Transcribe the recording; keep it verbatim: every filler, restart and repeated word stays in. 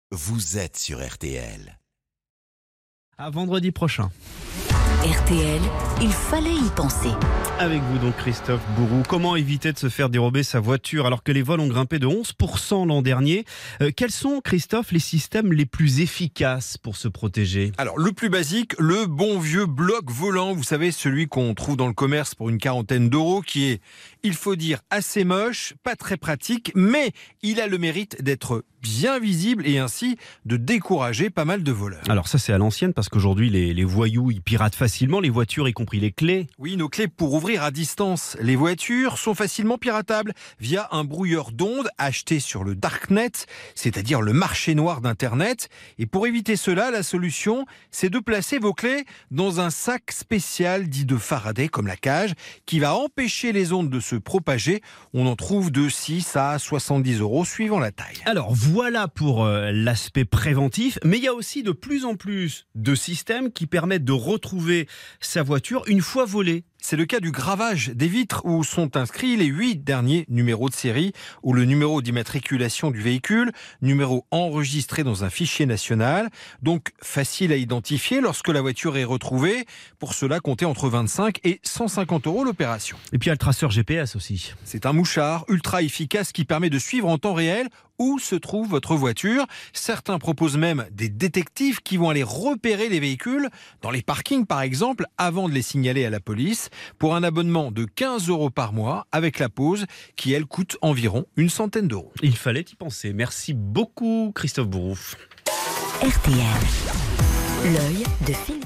Vous êtes sur R T L. À vendredi prochain. R T L, il fallait y penser. Avec vous donc Christophe Bourou. Comment éviter de se faire dérober sa voiture alors que les vols ont grimpé de onze pour cent l'an dernier? euh, Quels sont, Christophe, les systèmes les plus efficaces pour se protéger? Alors, le plus basique, le bon vieux bloc volant. Vous savez, celui qu'on trouve dans le commerce pour une quarantaine d'euros, qui est, il faut dire, assez moche, pas très pratique, mais il a le mérite d'être bien visible et ainsi de décourager pas mal de voleurs. Alors ça c'est à l'ancienne parce qu'aujourd'hui les, les voyous ils piratent facilement les voitures, y compris les clés. Oui, nos clés pour ouvrir à distance les voitures sont facilement piratables via un brouilleur d'ondes acheté sur le Darknet, c'est-à-dire le marché noir d'Internet. Et pour éviter cela, la solution, c'est de placer vos clés dans un sac spécial dit de Faraday, comme la cage, qui va empêcher les ondes de se propager. On en trouve de six à soixante-dix euros suivant la taille. Alors voilà pour euh, l'aspect préventif, mais il y a aussi de plus en plus de systèmes qui permettent de retrouver sa voiture une fois volée. C'est le cas du gravage des vitres où sont inscrits les huit derniers numéros de série ou le numéro d'immatriculation du véhicule, numéro enregistré dans un fichier national, donc facile à identifier lorsque la voiture est retrouvée. Pour cela, comptez entre vingt-cinq et cent cinquante euros l'opération. Et puis il y a le traceur G P S aussi. C'est un mouchard ultra efficace qui permet de suivre en temps réel où se trouve votre voiture. Certains proposent même des détectives qui vont aller repérer les véhicules dans les parkings par exemple avant de les signaler à la police pour un abonnement de quinze euros par mois avec la pause qui elle coûte environ une centaine d'euros. Il fallait y penser. Merci beaucoup Christophe Bourou. R T L, l'œil de Philippe.